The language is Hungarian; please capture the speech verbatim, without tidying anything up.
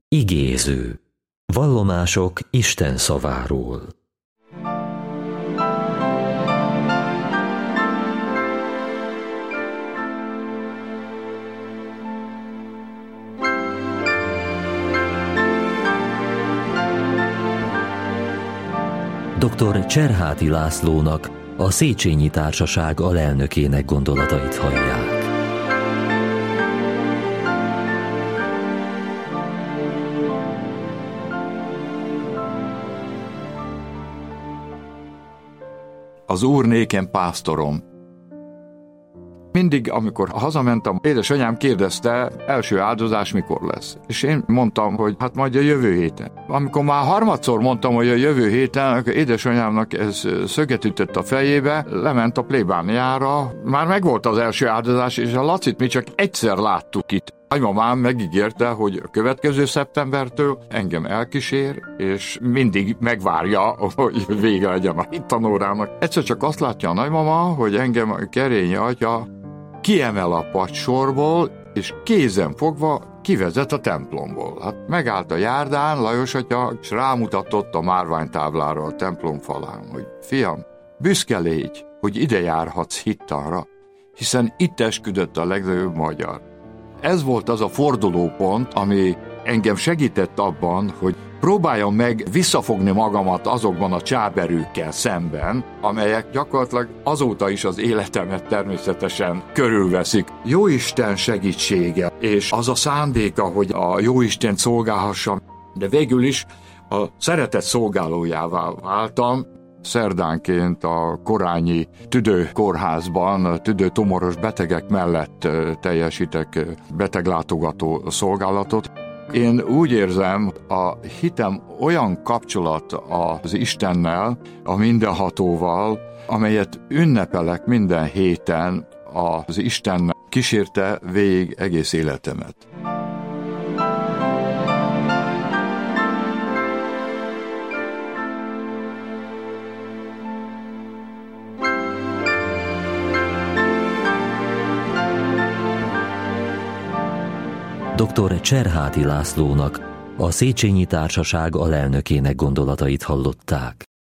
Igéző. Vallomások Isten szaváról. doktor Cserháti Lászlónak, a Széchenyi Társaság alelnökének gondolatait hallják. Az Úr nékem pásztorom. Mindig, amikor hazamentem, édesanyám kérdezte, első áldozás mikor lesz. És én mondtam, hogy hát majd a jövő héten. Amikor már harmadszor mondtam, hogy a jövő héten, akkor édesanyámnak ez szöget ütött a fejébe, lement a plébániára, már megvolt az első áldozás, és a Lacit mi csak egyszer láttuk itt. Nagymamám megígérte, hogy a következő szeptembertől engem elkísér, és mindig megvárja, hogy vége legyen a tanórának. Egyszer csak azt látja a nagymama, hogy engem a Kerényi atya kiemel a padsorból, és kézen fogva kivezet a templomból. Hát megállt a járdán Lajos atya, és rámutatott a márványtáblára a templom falán, hogy fiam, büszke légy, hogy ide járhatsz hittanra, hiszen itt esküdött a legnagyobb magyar. Ez volt az a fordulópont, ami engem segített abban, hogy próbáljam meg visszafogni magamat azokban a csáberűkkel szemben, amelyek gyakorlatilag azóta is az életemet természetesen körülveszik. Jóisten segítsége, és az a szándéka, hogy a Jóisten szolgálhassam, de végül is a szeretet szolgálójává váltam. Szerdánként a korányi tüdőkórházban tüdőtumoros betegek mellett teljesítek beteglátogató szolgálatot. Én úgy érzem, a hitem olyan kapcsolat az Istennel, a mindenhatóval, amelyet ünnepelek minden héten, az Isten kísérte végig egész életemet. doktor Cserháti Lászlónak, a Széchenyi Társaság alelnökének gondolatait hallották.